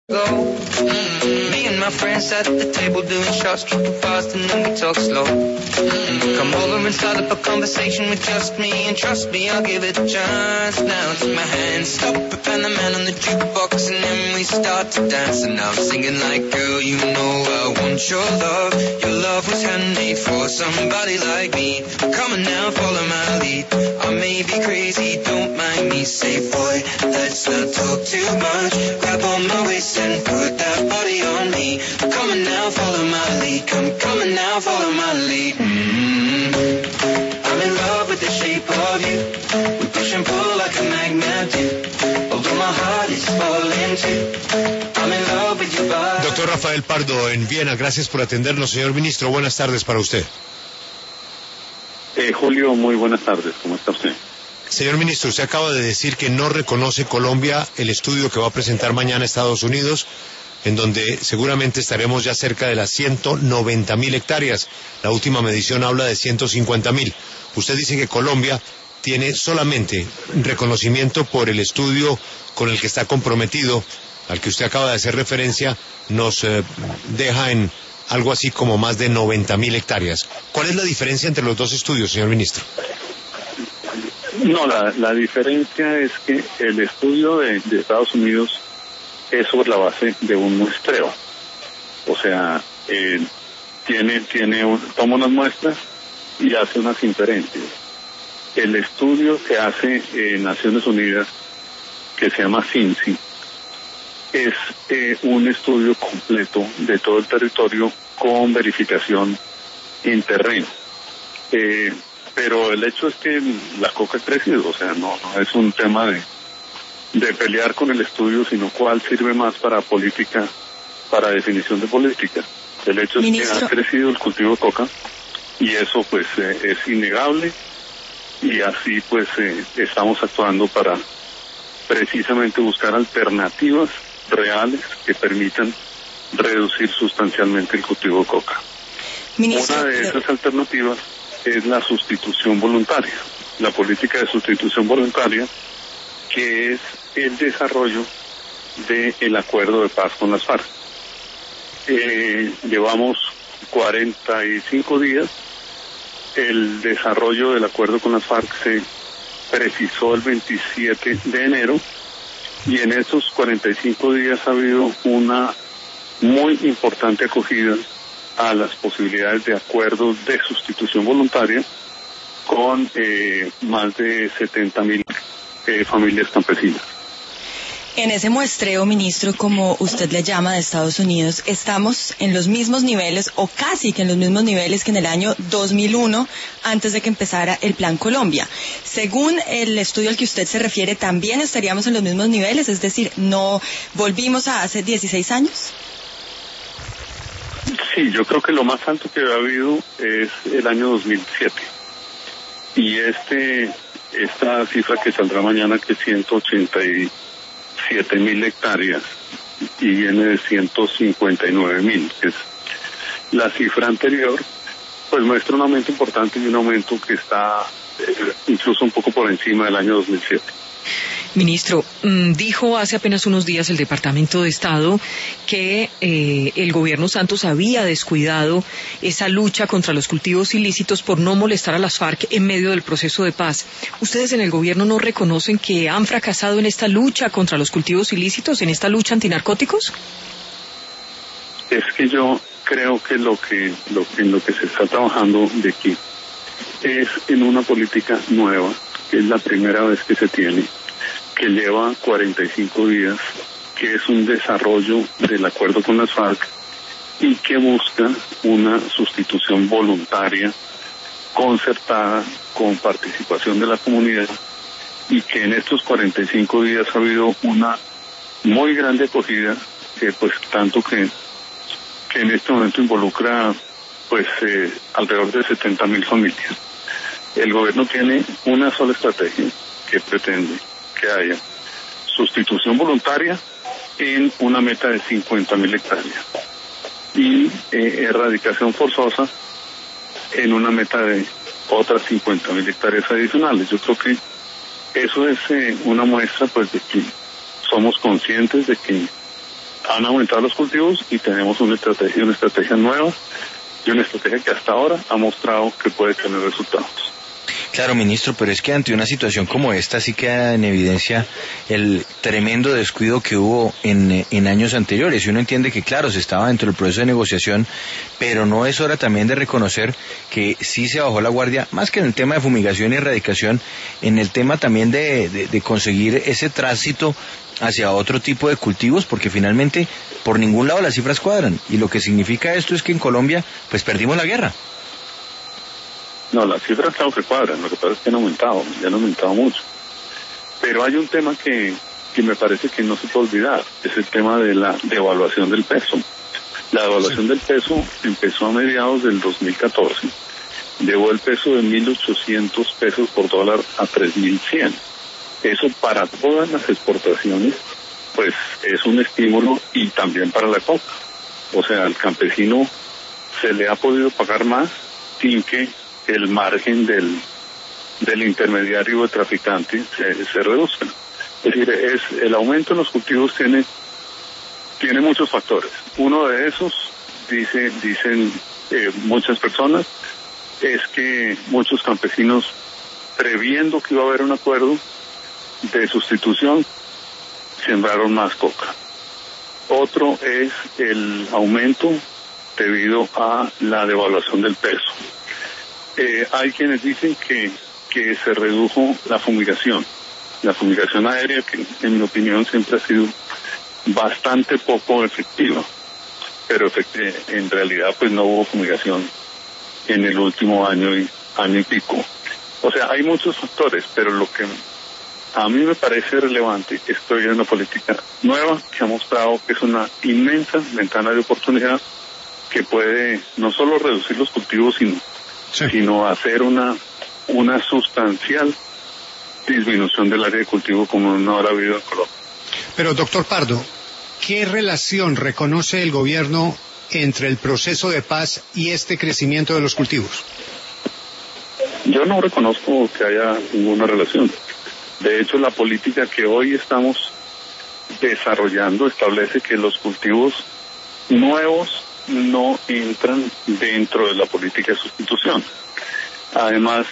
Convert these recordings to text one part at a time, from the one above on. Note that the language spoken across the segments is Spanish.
Me and my friends at the table doing shots, tripping fast and then we talk slow. Come over and start up a conversation with just me, and trust me, I'll give it a chance. Now take my hand, stop it, and the man on the jukebox, and then we start to dance. And now I'm singing like, girl, you know I want your love. Your love was handmade for somebody like me. Come on now, follow my lead. I may be crazy, don't mind me. Say, boy, let's not talk too much. Grab on my waist and put that body on me. Come on now, follow my lead. Come on now, follow my lead. I'm in love with the shape of you. We push and pull like a magnet do. Although my heart is falling too. I'm in love with your body. Doctor Rafael Pardo, en Viena, gracias por atendernos. Señor ministro, buenas tardes para usted. Julio, muy buenas tardes. ¿Cómo está usted? Señor ministro, usted acaba de decir que no reconoce Colombia el estudio que va a presentar mañana Estados Unidos, en donde seguramente estaremos ya cerca de las 190.000 hectáreas. La última medición habla de 150.000. Usted dice que Colombia tiene solamente reconocimiento por el estudio con el que está comprometido, al que usted acaba de hacer referencia, nos deja en algo así como más de 90.000 hectáreas. ¿Cuál es la diferencia entre los dos estudios, señor ministro? No, la diferencia es que el estudio de Estados Unidos es sobre la base de un muestreo. O sea, toma unas muestras y hace unas inferencias. El estudio que hace Naciones Unidas, que se llama CINCI, es un estudio completo de todo el territorio con verificación en terreno. Pero el hecho es que la coca ha crecido, o sea, no es un tema de pelear con el estudio, sino cuál sirve más para política, para definición de política. El hecho es que ha crecido el cultivo de coca y eso pues es innegable, y así pues estamos actuando para precisamente buscar alternativas reales que permitan reducir sustancialmente el cultivo de coca. Una de esas alternativas es la sustitución voluntaria, la política de sustitución voluntaria, que es el desarrollo del acuerdo de paz con las FARC. Llevamos 45 días, el desarrollo del acuerdo con las FARC se precisó el 27 de enero, y en estos 45 días ha habido una muy importante acogida a las posibilidades de acuerdos de sustitución voluntaria con más de 70.000 familias campesinas. En ese muestreo, ministro, como usted le llama, de Estados Unidos, estamos en los mismos niveles, o casi que en los mismos niveles que en el año 2001, antes de que empezara el Plan Colombia. Según el estudio al que usted se refiere, ¿también estaríamos en los mismos niveles? Es decir, ¿no volvimos a hace 16 años? Sí, yo creo que lo más alto que ha habido es el año 2007. Y esta cifra que saldrá mañana, que es 187.000 hectáreas, y viene de 159.000, que es la cifra anterior, pues muestra un aumento importante, y un aumento que está incluso un poco por encima del año 2007. Ministro, dijo hace apenas unos días el Departamento de Estado que el gobierno Santos había descuidado esa lucha contra los cultivos ilícitos por no molestar a las FARC en medio del proceso de paz. ¿Ustedes en el gobierno no reconocen que han fracasado en esta lucha contra los cultivos ilícitos, en esta lucha antinarcóticos? Es que yo creo que en lo que se está trabajando de aquí es en una política nueva, que es la primera vez que se tiene, que lleva 45 días, que es un desarrollo del acuerdo con las FARC y que busca una sustitución voluntaria, concertada, con participación de la comunidad, y que en estos 45 días ha habido una muy grande acogida, pues tanto que en este momento involucra pues alrededor de 70.000 familias. El gobierno tiene una sola estrategia que pretende que haya sustitución voluntaria en una meta de 50.000 hectáreas y erradicación forzosa en una meta de otras 50.000 hectáreas adicionales. Yo creo que eso es una muestra pues de que somos conscientes de que han aumentado los cultivos y tenemos una estrategia nueva y una estrategia que hasta ahora ha mostrado que puede tener resultados. Claro, ministro, pero es que ante una situación como esta sí queda en evidencia el tremendo descuido que hubo en años anteriores. Y uno entiende que, claro, se estaba dentro del proceso de negociación, pero no es hora también de reconocer que sí se bajó la guardia, más que en el tema de fumigación y erradicación, en el tema también de conseguir ese tránsito hacia otro tipo de cultivos, porque finalmente por ningún lado las cifras cuadran. Y lo que significa esto es que en Colombia, pues perdimos la guerra. No, las cifras claro que cuadran, lo que pasa es que han aumentado mucho. Pero hay un tema que me parece que no se puede olvidar, es el tema de la devaluación del peso. La devaluación del peso empezó a mediados del 2014, llevó el peso de 1.800 pesos por dólar a 3.100. Eso para todas las exportaciones, pues es un estímulo y también para la coca. O sea, al campesino se le ha podido pagar más sin que el margen del intermediario o traficante se reduzca. Es decir, el aumento en los cultivos tiene muchos factores. Uno de esos, dicen muchas personas, es que muchos campesinos, previendo que iba a haber un acuerdo de sustitución, sembraron más coca. Otro es el aumento debido a la devaluación del peso. Hay quienes dicen que se redujo la fumigación aérea, que en mi opinión siempre ha sido bastante poco efectiva, pero en realidad pues no hubo fumigación en el último año y pico. O sea, hay muchos factores, pero lo que a mí me parece relevante, estoy en una política nueva que ha mostrado que es una inmensa ventana de oportunidad que puede no solo reducir los cultivos, sino hacer una sustancial disminución del área de cultivo como no habrá habido en Colombia. Pero, doctor Pardo, ¿qué relación reconoce el gobierno entre el proceso de paz y este crecimiento de los cultivos? Yo no reconozco que haya ninguna relación. De hecho, la política que hoy estamos desarrollando establece que los cultivos nuevos no entran dentro de la política de sustitución. Además,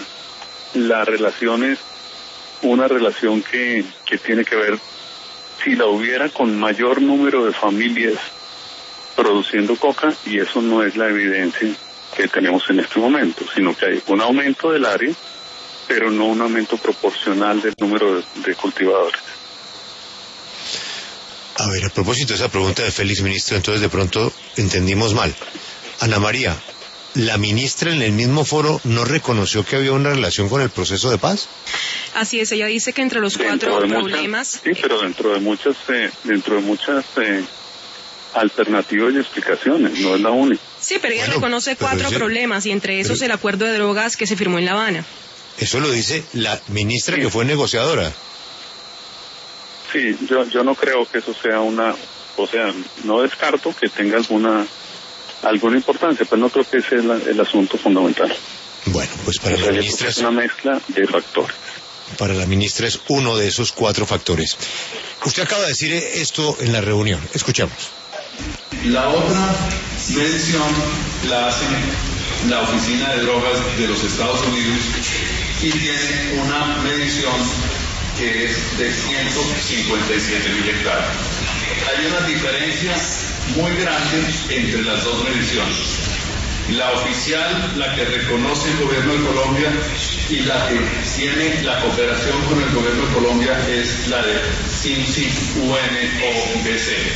la relación es una relación que tiene que ver, si la hubiera, con mayor número de familias produciendo coca, y eso no es la evidencia que tenemos en este momento, sino que hay un aumento del área, pero no un aumento proporcional del número de cultivadores. A ver, a propósito de esa pregunta de Félix, ministro, entonces de pronto entendimos mal. Ana María, ¿la ministra en el mismo foro no reconoció que había una relación con el proceso de paz? Así es, ella dice que entre los cuatro problemas... Sí, pero dentro de muchas alternativas y explicaciones, no es la única. Sí, pero ella reconoce cuatro problemas, y entre esos el acuerdo de drogas que se firmó en La Habana. Eso lo dice la ministra que fue negociadora. Sí, yo no creo que eso sea no descarto que tenga alguna importancia, pero no creo que ese es el asunto fundamental. Bueno, pues para la ministra es una mezcla de factores. Para la ministra es uno de esos cuatro factores. Usted acaba de decir esto en la reunión. Escuchamos. La otra medición la hace la Oficina de Drogas de los Estados Unidos y tiene una medición que es de 157.000 hectáreas. Hay una diferencia muy grande entre las dos mediciones. La oficial, la que reconoce el gobierno de Colombia, y la que tiene la cooperación con el gobierno de Colombia es la de CINCI-UNOBC.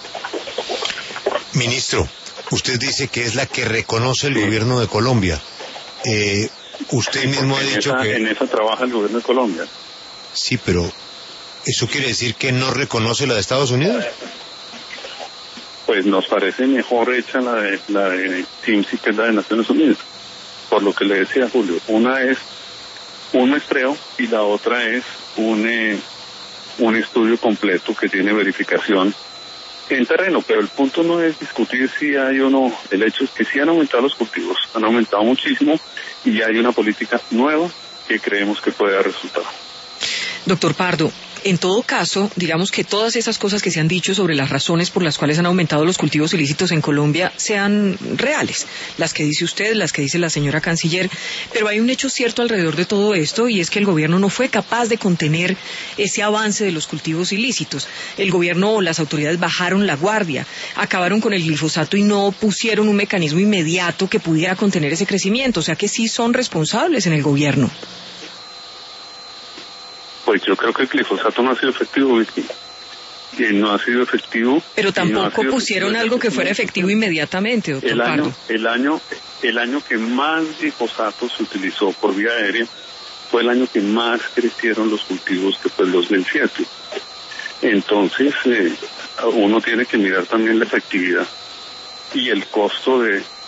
Ministro, usted dice que es la que reconoce el gobierno de Colombia. Usted mismo ha dicho que... En esa trabaja el gobierno de Colombia. Sí, pero ¿eso quiere decir que no reconoce la de Estados Unidos? Pues nos parece mejor hecha la de CINCI, que es la de Naciones Unidas. Por lo que le decía Julio, una es un muestreo y la otra es un estudio completo que tiene verificación en terreno, pero el punto no es discutir si hay o no. El hecho es que sí han aumentado los cultivos, han aumentado muchísimo, y hay una política nueva que creemos que puede dar resultado. Doctor Pardo, en todo caso, digamos que todas esas cosas que se han dicho sobre las razones por las cuales han aumentado los cultivos ilícitos en Colombia sean reales, las que dice usted, las que dice la señora canciller, pero hay un hecho cierto alrededor de todo esto, y es que el gobierno no fue capaz de contener ese avance de los cultivos ilícitos. El gobierno o las autoridades bajaron la guardia, acabaron con el glifosato y no pusieron un mecanismo inmediato que pudiera contener ese crecimiento, o sea que sí son responsables en el gobierno. Pues yo creo que el glifosato no ha sido efectivo, Vicky. No ha sido efectivo. Pero tampoco pusieron algo que fuera efectivo inmediatamente, doctor Pardo. El año que más glifosato se utilizó por vía aérea fue el año que más crecieron los cultivos, que fue el 2007. Entonces, uno tiene que mirar también la efectividad y el costo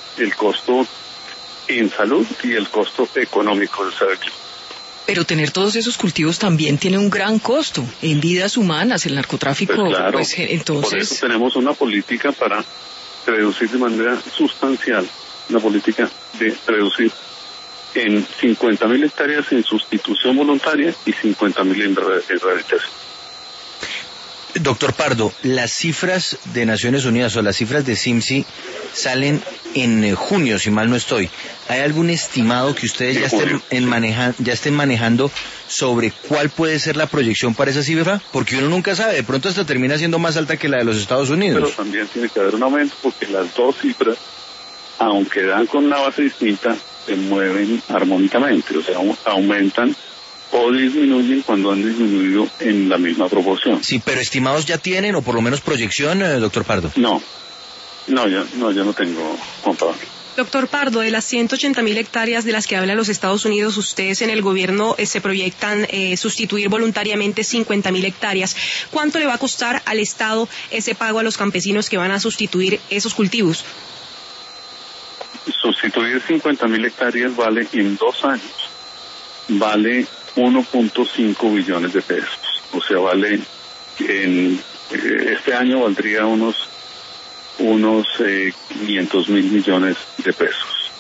en salud y el costo económico de saberlo. Pero tener todos esos cultivos también tiene un gran costo en vidas humanas, el narcotráfico. Pues claro, pues, entonces... por eso tenemos una política para reducir de manera sustancial, una política de reducir en 50.000 hectáreas en sustitución voluntaria y 50.000 en rehabilitación. Doctor Pardo, las cifras de Naciones Unidas o las cifras de CIMSI salen en junio, si mal no estoy. ¿Hay algún estimado que ustedes ya estén manejando sobre cuál puede ser la proyección para esa cifra? Porque uno nunca sabe, de pronto hasta termina siendo más alta que la de los Estados Unidos. Pero también tiene que haber un aumento, porque las dos cifras, aunque dan con una base distinta, se mueven armónicamente, o sea, aumentan o disminuyen cuando han disminuido en la misma proporción. Sí, pero estimados ya tienen, o por lo menos proyección, doctor Pardo. Yo no tengo contador. Doctor Pardo, de las 180.000 hectáreas de las que habla los Estados Unidos, ustedes en el gobierno se proyectan sustituir voluntariamente 50.000 hectáreas. ¿Cuánto le va a costar al Estado ese pago a los campesinos que van a sustituir esos cultivos? Sustituir 50.000 hectáreas vale en 2 años, vale 1.5 billones de pesos. O sea, vale este año valdría unos 500.000 millones de pesos.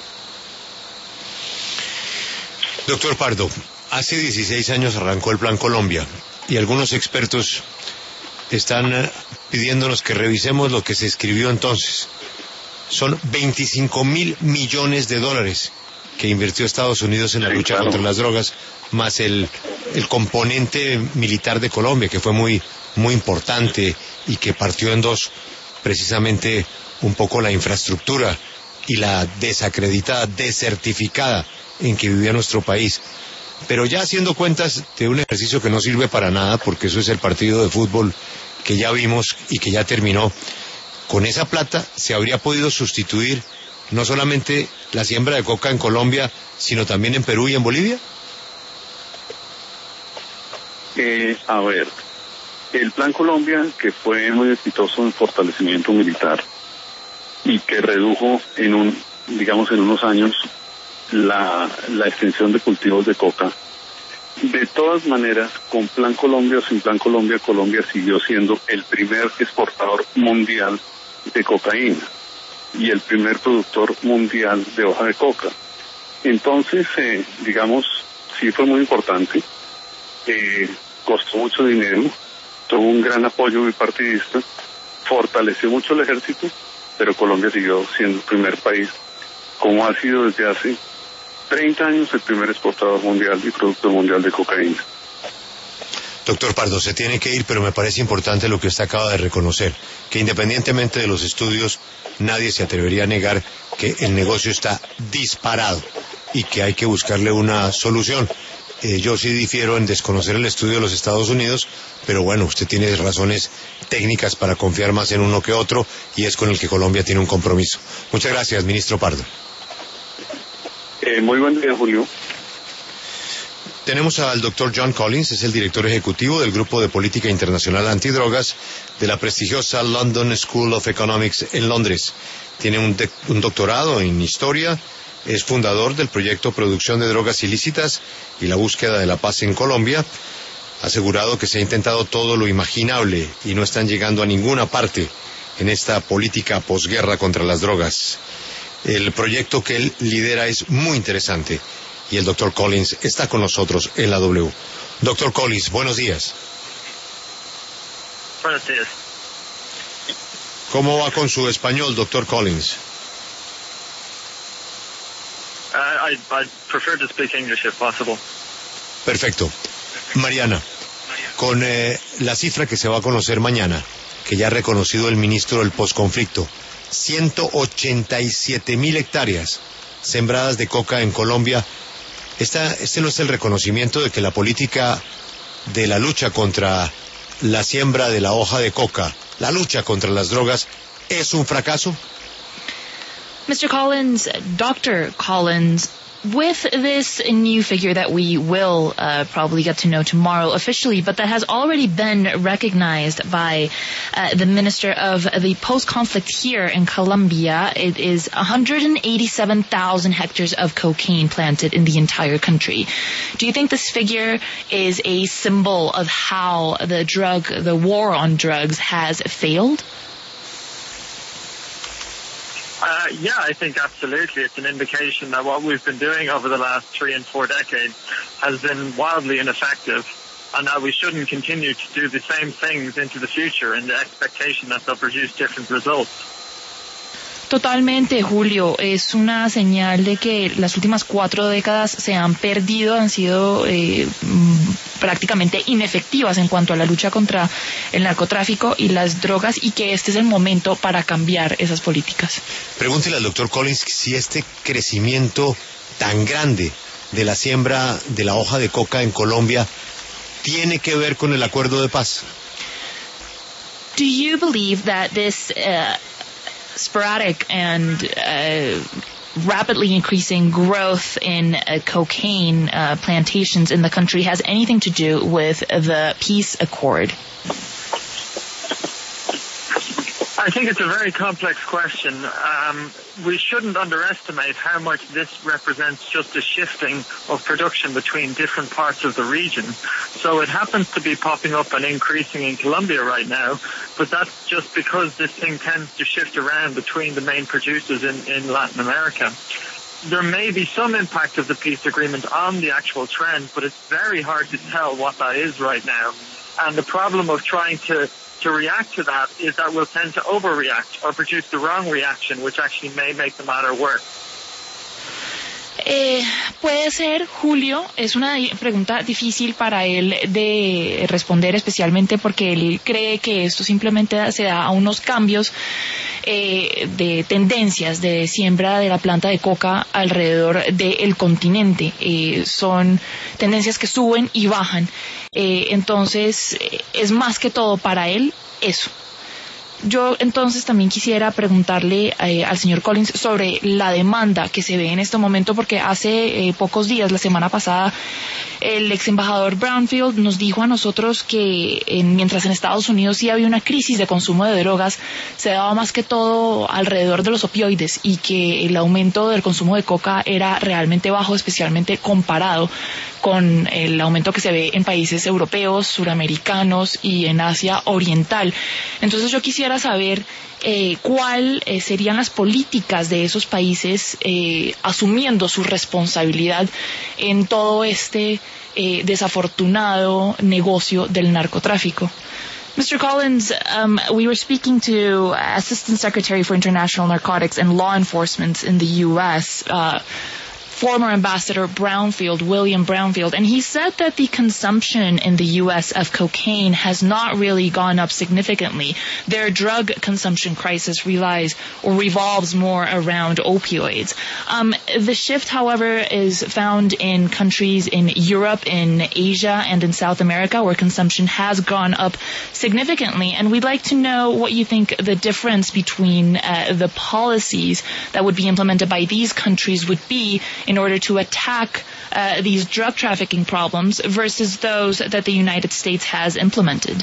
Doctor Pardo, hace 16 años arrancó el Plan Colombia y algunos expertos están pidiéndonos que revisemos lo que se escribió entonces. Son 25.000 millones de dólares que invirtió Estados Unidos en la lucha contra las drogas, más el componente militar de Colombia, que fue muy, muy importante y que partió en dos, precisamente un poco la infraestructura y la desacreditada, desertificada en que vivía nuestro país. Pero ya haciendo cuentas de un ejercicio que no sirve para nada, porque eso es el partido de fútbol que ya vimos y que ya terminó, con esa plata se habría podido sustituir no solamente la siembra de coca en Colombia, sino también en Perú y en Bolivia. El Plan Colombia, que fue muy exitoso en fortalecimiento militar y que redujo en unos años la extensión de cultivos de coca, de todas maneras, con Plan Colombia o sin Plan Colombia, Colombia siguió siendo el primer exportador mundial de cocaína y el primer productor mundial de hoja de coca. Entonces, sí fue muy importante, costó mucho dinero, tuvo un gran apoyo bipartidista, fortaleció mucho el ejército, pero Colombia siguió siendo el primer país, como ha sido desde hace 30 años el primer exportador mundial y productor mundial de cocaína. Doctor Pardo, se tiene que ir, pero me parece importante lo que usted acaba de reconocer, que independientemente de los estudios, nadie se atrevería a negar que el negocio está disparado y que hay que buscarle una solución. Yo sí difiero en desconocer el estudio de los Estados Unidos, pero bueno, usted tiene razones técnicas para confiar más en uno que otro, y es con el que Colombia tiene un compromiso. Muchas gracias, ministro Pardo. Muy buen día, Julio. Tenemos al doctor John Collins, es el director ejecutivo del Grupo de Política Internacional Antidrogas de la prestigiosa London School of Economics en Londres. Tiene un doctorado en historia, es fundador del proyecto Producción de Drogas Ilícitas y la Búsqueda de la Paz en Colombia. Ha asegurado que se ha intentado todo lo imaginable y no están llegando a ninguna parte en esta política posguerra contra las drogas. El proyecto que él lidera es muy interesante y el doctor Collins está con nosotros en la W. Doctor Collins, buenos días. Buenos días. ¿Cómo va con su español, doctor Collins? I prefer to speak English if possible. Perfecto. Mariana, con la cifra que se va a conocer mañana, que ya ha reconocido el ministro del posconflicto, 187.000 hectáreas sembradas de coca en Colombia. Este no es el reconocimiento de que la política de la lucha contra la siembra de la hoja de coca, la lucha contra las drogas, es un fracaso? Mr. Collins, Dr. Collins, with this new figure that we will probably get to know tomorrow officially, but that has already been recognized by the Minister of the Post-Conflict here in Colombia, it is 187,000 hectares of cocaine planted in the entire country. Do you think this figure is a symbol of how the war on drugs has failed? Yeah, I think absolutely. It's an indication that what we've been doing over the last 3 and 4 decades has been wildly ineffective, and that we shouldn't continue to do the same things into the future in the expectation that they'll produce different results. Totalmente, Julio. Es una señal de que las últimas 4 décadas se han perdido, han sido prácticamente inefectivas en cuanto a la lucha contra el narcotráfico y las drogas, y que este es el momento para cambiar esas políticas. Pregúntele al doctor Collins si este crecimiento tan grande de la siembra de la hoja de coca en Colombia tiene que ver con el acuerdo de paz. Do you believe that this sporadic and rapidly increasing growth in cocaine plantations in the country has anything to do with the peace accord? I think it's a very complex question. We shouldn't underestimate how much this represents just a shifting of production between different parts of the region. So it happens to be popping up and increasing in Colombia right now, but that's just because this thing tends to shift around between the main producers in Latin America. There may be some impact of the peace agreement on the actual trend, but it's very hard to tell what that is right now. And the problem of trying to react to that is that we'll tend to overreact or produce the wrong reaction, which actually may make the matter worse. Puede ser, Julio, es una pregunta difícil para él de responder, especialmente porque él cree que esto simplemente se da a unos cambios de tendencias de siembra de la planta de coca alrededor del continente. Son tendencias que suben y bajan. Entonces, es más que todo para él eso. Yo entonces también quisiera preguntarle al señor Collins sobre la demanda que se ve en este momento, porque hace pocos días, la semana pasada, el ex embajador Brownfield nos dijo a nosotros que mientras en Estados Unidos sí había una crisis de consumo de drogas, se daba más que todo alrededor de los opioides, y que el aumento del consumo de coca era realmente bajo, especialmente comparado con el aumento que se ve en países europeos, suramericanos y en Asia Oriental. Entonces yo quisiera saber cuál serían las políticas de esos países asumiendo su responsabilidad en todo este desafortunado negocio del narcotráfico. Mr. Collins, we were speaking to Assistant Secretary for International Narcotics and Law Enforcement in the U.S., former Ambassador Brownfield, William Brownfield, and he said that the consumption in the U.S. of cocaine has not really gone up significantly. Their drug consumption crisis revolves more around opioids. The shift, however, is found in countries in Europe, in Asia, and in South America, where consumption has gone up significantly. And we'd like to know what you think the difference between the policies that would be implemented by these countries would be in order to attack these drug trafficking problems versus those that the United States has implemented.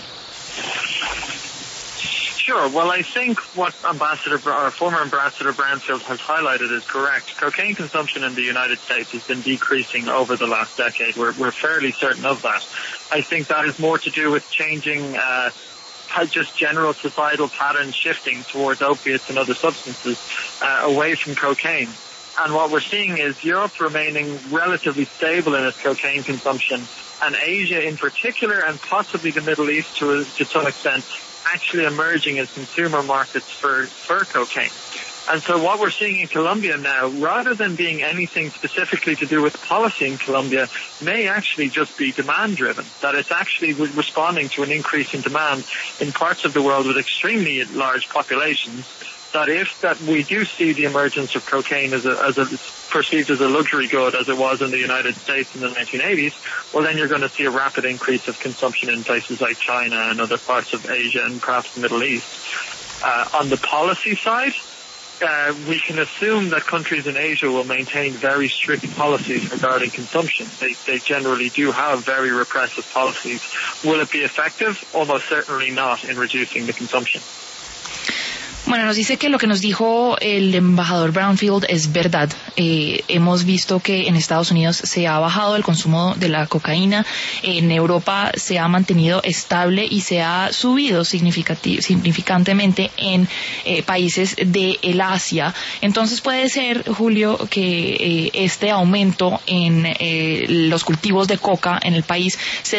Sure. Well, I think what former Ambassador Brownfield has highlighted is correct. Cocaine consumption in the United States has been decreasing over the last decade. We're fairly certain of that. I think that is more to do with changing just general societal patterns shifting towards opiates and other substances away from cocaine. And what we're seeing is Europe remaining relatively stable in its cocaine consumption, and Asia in particular, and possibly the Middle East to some extent, actually emerging as consumer markets for cocaine. And so what we're seeing in Colombia now, rather than being anything specifically to do with policy in Colombia, may actually just be demand-driven, that it's actually responding to an increase in demand in parts of the world with extremely large populations, that we do see the emergence of cocaine as perceived as a luxury good, as it was in the United States in the 1980s, well, then you're going to see a rapid increase of consumption in places like China and other parts of Asia and perhaps the Middle East. On the policy side, we can assume that countries in Asia will maintain very strict policies regarding consumption. They generally do have very repressive policies. Will it be effective? Almost certainly not in reducing the consumption. Bueno, nos dice que lo que nos dijo el embajador Brownfield es verdad. Hemos visto que en Estados Unidos se ha bajado el consumo de la cocaína, en Europa se ha mantenido estable y se ha subido significantemente en países del Asia. Entonces puede ser, Julio, que este aumento en los cultivos de coca en el país se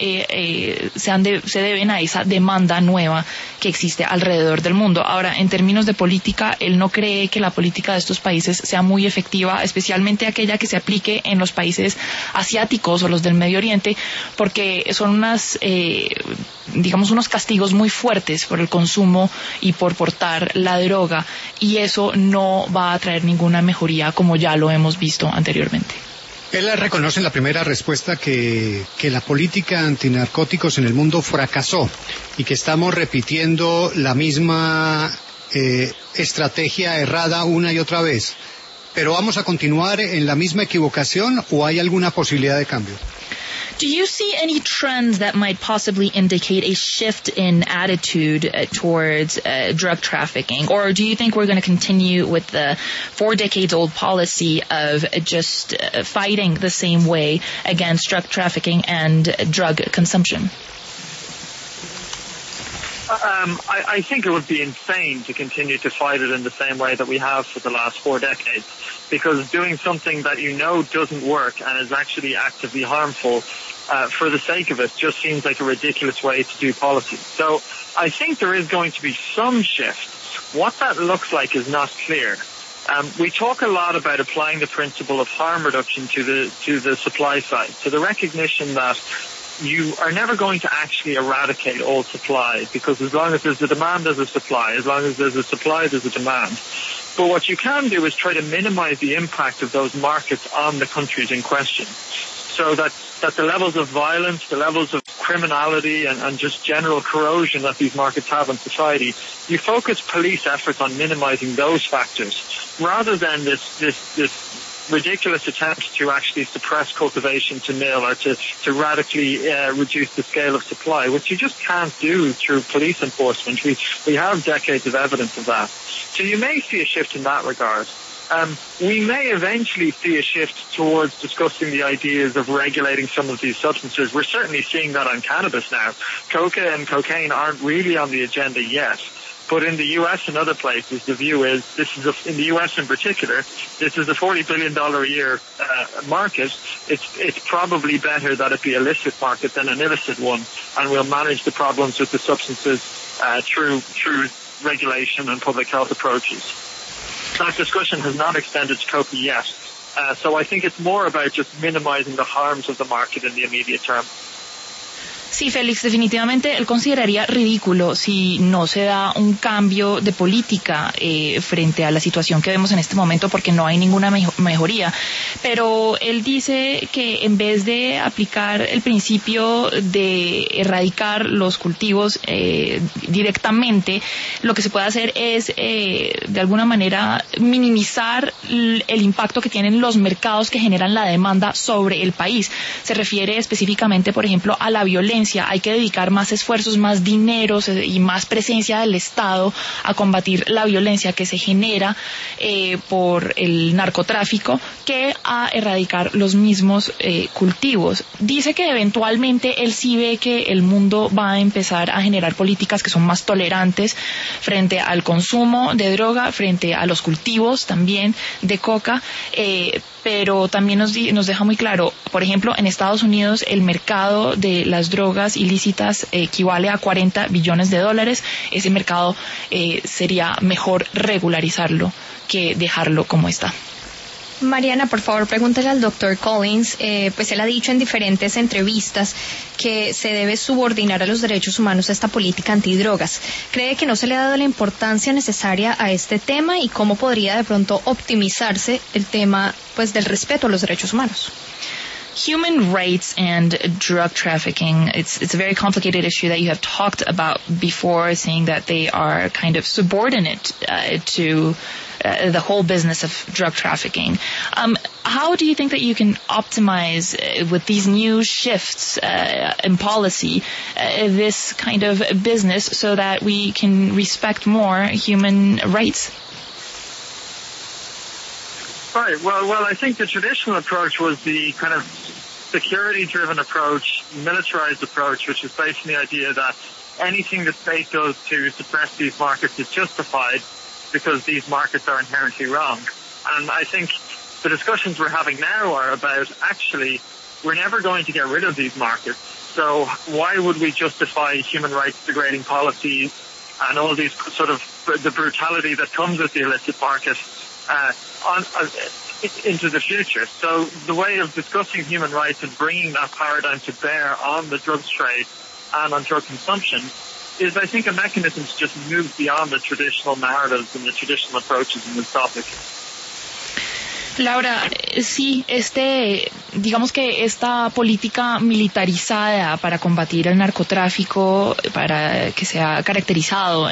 deben a esa demanda nueva que existe alrededor del mundo. Ahora, en términos de política, él no cree que la política de estos países sea muy efectiva, especialmente aquella que se aplique en los países asiáticos o los del Medio Oriente, porque son unos castigos muy fuertes por el consumo y por portar la droga, y eso no va a traer ninguna mejoría como ya lo hemos visto anteriormente. Él reconoce en la primera respuesta que la política antinarcóticos en el mundo fracasó y que estamos repitiendo la misma estrategia errada una y otra vez. ¿Pero vamos a continuar en la misma equivocación o hay alguna posibilidad de cambio? Do you see any trends that might possibly indicate a shift in attitude towards drug trafficking? Or do you think we're going to continue with the 4-decades-old policy of just fighting the same way against drug trafficking and drug consumption? I think it would be insane to continue to fight it in the same way that we have for the last 4 decades, because doing something that you know doesn't work and is actually actively harmful for the sake of it just seems like a ridiculous way to do policy. So I think there is going to be some shift. What that looks like is not clear. We talk a lot about applying the principle of harm reduction to the supply side, so the recognition that you are never going to actually eradicate all supply, because as long as there's a demand, there's a supply. As long as there's a supply, there's a demand. But what you can do is try to minimize the impact of those markets on the countries in question, so that the levels of violence, the levels of criminality and just general corrosion that these markets have on society, you focus police efforts on minimizing those factors rather than this ridiculous attempt to actually suppress cultivation to nil or to radically reduce the scale of supply, which you just can't do through police enforcement. We have decades of evidence of that. So you may see a shift in that regard. We may eventually see a shift towards discussing the ideas of regulating some of these substances. We're certainly seeing that on cannabis now. Coca and cocaine aren't really on the agenda yet. But in the U.S. and other places, the view is in the U.S. in particular, this is a $40 billion a year market. It's probably better that it be a illicit market than an illicit one, and we'll manage the problems with the substances through regulation and public health approaches. That discussion has not extended to coca yet, so I think it's more about just minimizing the harms of the market in the immediate term. Sí, Félix, definitivamente él consideraría ridículo si no se da un cambio de política frente a la situación que vemos en este momento, porque no hay ninguna mejoría. Pero él dice que en vez de aplicar el principio de erradicar los cultivos directamente, lo que se puede hacer es de alguna manera minimizar el impacto que tienen los mercados que generan la demanda sobre el país. Se refiere específicamente, por ejemplo, a la violencia. Hay que dedicar más esfuerzos, más dinero y más presencia del Estado a combatir la violencia que se genera por el narcotráfico que a erradicar los mismos cultivos. Dice que eventualmente él sí ve que el mundo va a empezar a generar políticas que son más tolerantes frente al consumo de droga, frente a los cultivos también de coca, pero también nos deja muy claro, por ejemplo, en Estados Unidos el mercado de las drogas drogas ilícitas equivale a 40 billones de dólares. Ese mercado sería mejor regularizarlo que dejarlo como está. Mariana, por favor, pregúntale al doctor Collins, pues él ha dicho en diferentes entrevistas que se debe subordinar a los derechos humanos a esta política antidrogas. ¿Cree que no se le ha dado la importancia necesaria a este tema y cómo podría de pronto optimizarse el tema pues del respeto a los derechos humanos? Human rights and drug trafficking, it's a very complicated issue that you have talked about before, saying that they are kind of subordinate to the whole business of drug trafficking. How do you think that you can optimize with these new shifts in policy this kind of business so that we can respect more human rights? Right. Well, I think the traditional approach was the kind of security-driven approach, militarized approach, which is based on the idea that anything the state does to suppress these markets is justified because these markets are inherently wrong. And I think the discussions we're having now are about actually we're never going to get rid of these markets. So why would we justify human rights degrading policies and all these sort of the brutality that comes with the illicit market into the future? So the way of discussing human rights and bringing that paradigm to bear on the drugs trade and on drug consumption is, I think, a mechanism to just move beyond the traditional narratives and the traditional approaches in this topic. Laura, sí, digamos que esta política militarizada para combatir el narcotráfico, para que se ha caracterizado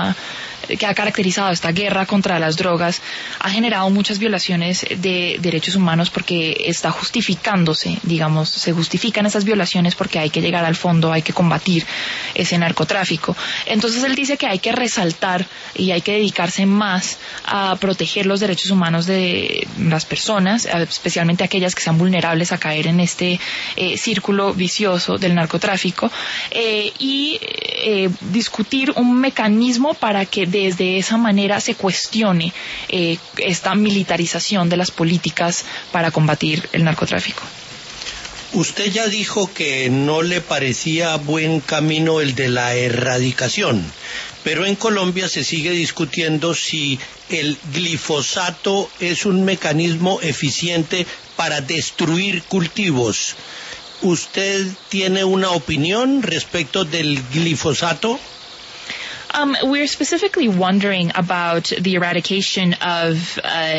esta guerra contra las drogas, ha generado muchas violaciones de derechos humanos porque está justificándose, digamos, se justifican esas violaciones porque hay que llegar al fondo, hay que combatir ese narcotráfico. Entonces él dice que hay que resaltar y hay que dedicarse más a proteger los derechos humanos de las personas, especialmente aquellas que sean vulnerables a caer en este círculo vicioso del narcotráfico, y discutir un mecanismo para que desde esa manera se cuestione esta militarización de las políticas para combatir el narcotráfico. Usted ya dijo que no le parecía buen camino el de la erradicación, pero en Colombia se sigue discutiendo si el glifosato es un mecanismo eficiente para destruir cultivos. ¿Usted tiene una opinión respecto del glifosato? We're specifically wondering about the eradication of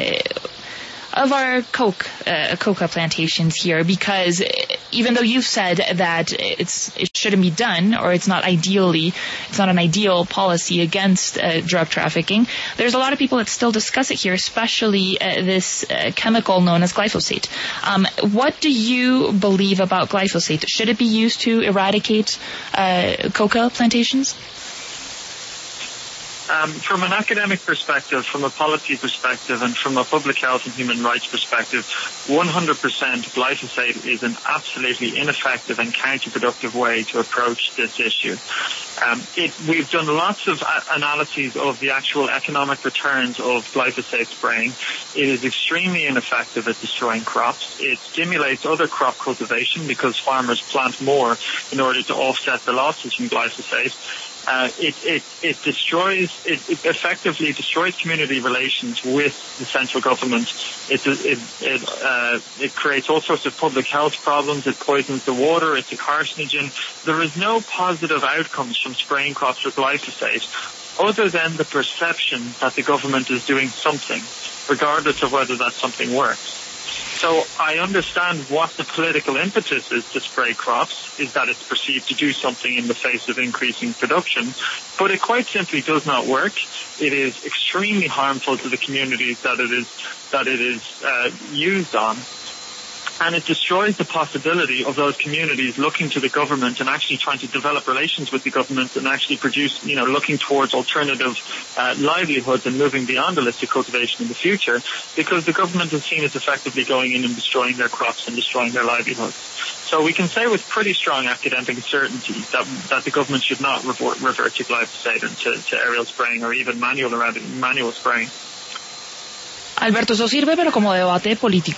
our coca plantations here, because even though you've said that it shouldn't be done, or it's not an ideal policy against drug trafficking, there's a lot of people that still discuss it here, especially this chemical known as glyphosate. What do you believe about glyphosate? Should it be used to eradicate coca plantations? From an academic perspective, from a policy perspective, and from a public health and human rights perspective, 100% glyphosate is an absolutely ineffective and counterproductive way to approach this issue. We've done lots of analyses of the actual economic returns of glyphosate spraying. It is extremely ineffective at destroying crops. It stimulates other crop cultivation because farmers plant more in order to offset the losses from glyphosate. It effectively destroys community relations with the central government. It creates all sorts of public health problems. It poisons the water. It's a carcinogen. There is no positive outcomes from spraying crops with glyphosate other than the perception that the government is doing something, regardless of whether that something works. So I understand what the political impetus is to spray crops, is that it's perceived to do something in the face of increasing production, but it quite simply does not work. It is extremely harmful to the communities that it is used on. And it destroys the possibility of those communities looking to the government and actually trying to develop relations with the government and actually produce, looking towards alternative livelihoods and moving beyond illicit cultivation in the future, because the government is seen as effectively going in and destroying their crops and destroying their livelihoods. So we can say with pretty strong academic certainty that the government should not revert to glyphosate and to aerial spraying or even manual spraying. Alberto, eso sirve, pero como debate político,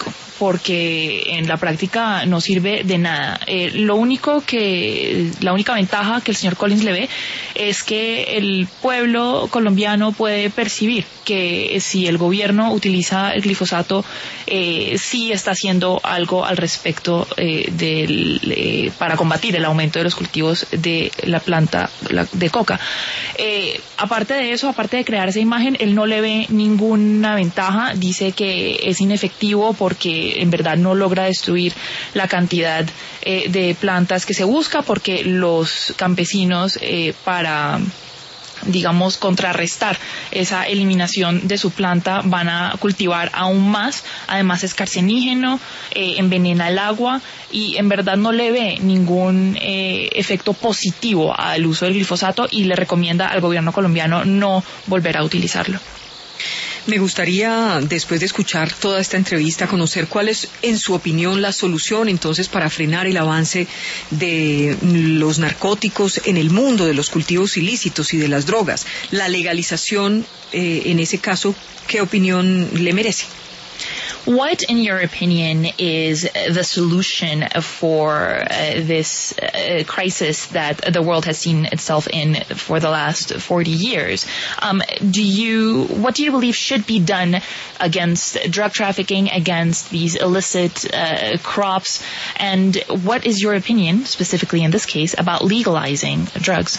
porque en la práctica no sirve de nada. La única ventaja que el señor Collins le ve es que el pueblo colombiano puede percibir que si el gobierno utiliza el glifosato, sí está haciendo algo al respecto para combatir el aumento de los cultivos de la planta de coca. Aparte de eso, aparte de crear esa imagen, él no le ve ninguna ventaja. Dice que es inefectivo porque en verdad no logra destruir la cantidad de plantas que se busca, porque los campesinos para, digamos, contrarrestar esa eliminación de su planta van a cultivar aún más. Además es carcinógeno, envenena el agua, y en verdad no le ve ningún efecto positivo al uso del glifosato, y le recomienda al gobierno colombiano no volver a utilizarlo. Me gustaría, después de escuchar toda esta entrevista, conocer cuál es, en su opinión, la solución entonces para frenar el avance de los narcóticos en el mundo, de los cultivos ilícitos y de las drogas. La legalización, en ese caso, ¿qué opinión le merece? What, in your opinion, is the solution for this crisis that the world has seen itself in for the last 40 years? What do you believe should be done against drug trafficking, against these illicit crops? And what is your opinion, specifically in this case, about legalizing drugs?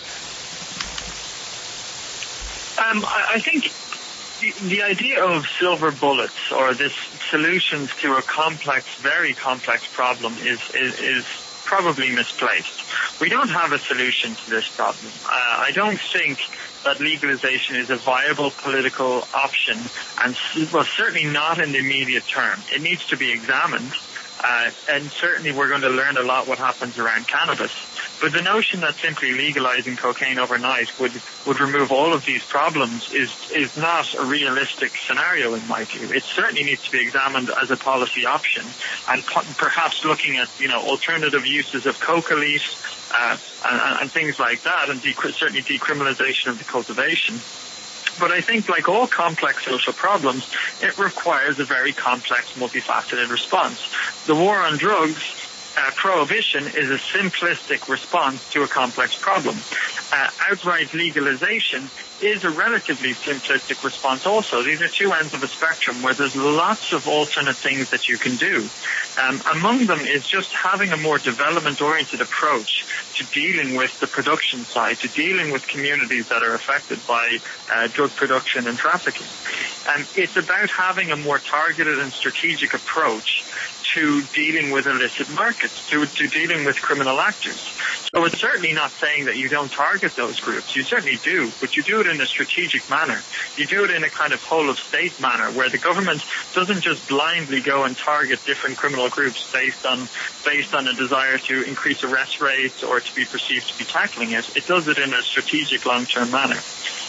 I think the idea of silver bullets, or this solutions to a very complex problem is probably misplaced. We don't have a solution to this problem. I don't think that legalization is a viable political option, and certainly not in the immediate term. It needs to be examined, and certainly we're going to learn a lot what happens around cannabis. But the notion that simply legalizing cocaine overnight would remove all of these problems is not a realistic scenario in my view. It certainly needs to be examined as a policy option, and perhaps looking at, alternative uses of coca leaves and things like that, and certainly decriminalization of the cultivation. But I think, like all complex social problems, it requires a very complex, multifaceted response. The war on drugs, prohibition, is a simplistic response to a complex problem. Outright legalization is a relatively simplistic response also. These are two ends of a spectrum where there's lots of alternate things that you can do. Among them is just having a more development-oriented approach to dealing with the production side, to dealing with communities that are affected by drug production and trafficking. It's about having a more targeted and strategic approach to dealing with illicit markets, to dealing with criminal actors. So it's certainly not saying that you don't target those groups. You certainly do, but you do it in a strategic manner. You do it in a kind of whole-of-state manner, where the government doesn't just blindly go and target different criminal groups based on a desire to increase arrest rates or to be perceived to be tackling it. It does it in a strategic, long-term manner.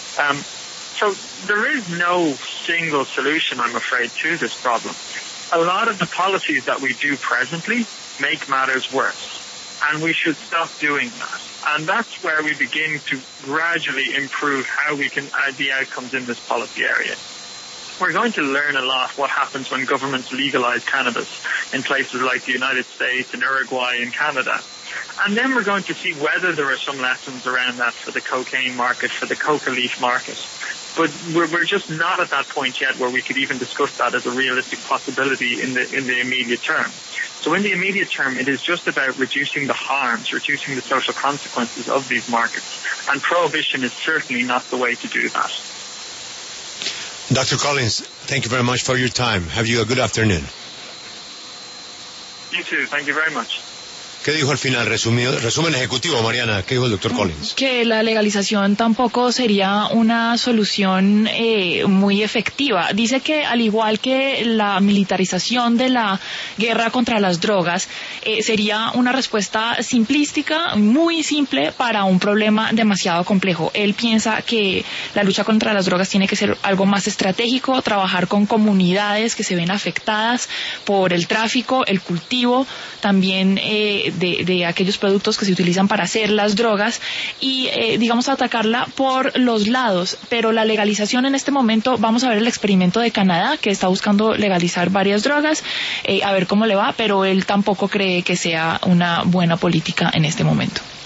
So there is no single solution, I'm afraid, to this problem. A lot of the policies that we do presently make matters worse, and we should stop doing that. And that's where we begin to gradually improve how we can add the outcomes in this policy area. We're going to learn a lot what happens when governments legalize cannabis in places like the United States and Uruguay and Canada. And then we're going to see whether there are some lessons around that for the cocaine market, for the coca leaf market. But we're just not at that point yet where we could even discuss that as a realistic possibility in the immediate term. So in the immediate term, it is just about reducing the harms, reducing the social consequences of these markets. And prohibition is certainly not the way to do that. Dr. Collins, thank you very much for your time. Have you a good afternoon. You too. Thank you very much. ¿Qué dijo al final? Resumen ejecutivo, Mariana. ¿Qué dijo el doctor Collins? Que la legalización tampoco sería una solución muy efectiva. Dice que, al igual que la militarización de la guerra contra las drogas, sería una respuesta simplística, muy simple, para un problema demasiado complejo. Él piensa que la lucha contra las drogas tiene que ser algo más estratégico, trabajar con comunidades que se ven afectadas por el tráfico, el cultivo, también de aquellos productos que se utilizan para hacer las drogas y, digamos, atacarla por los lados. Pero la legalización en este momento, vamos a ver el experimento de Canadá, que está buscando legalizar varias drogas, a ver cómo le va, pero él tampoco cree que sea una buena política en este momento.